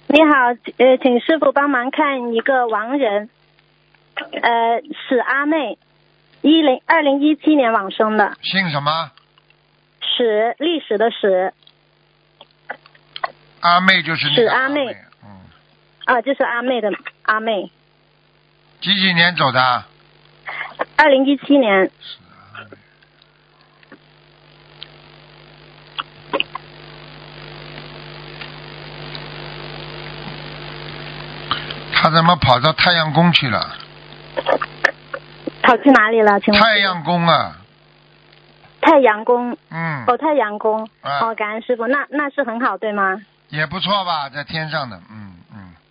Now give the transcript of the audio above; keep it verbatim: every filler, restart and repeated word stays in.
你好，呃，请师傅帮忙看一个亡人，呃，史阿妹，一零二零一七年往生的。 姓什么？ 史，历史的史。 阿妹就是那史个阿阿妹。 嗯。 啊，就是阿妹的阿妹。 几几年走的？ 二零一七年。 是阿妹。他怎么跑到太阳宫去了？ 跑去哪里了？请问。 太阳宫啊。 太阳宫。 嗯。 哦，太阳宫。 啊、 哦，感恩师傅，那那是很好，对吗？ 也不错吧，在天上的，嗯。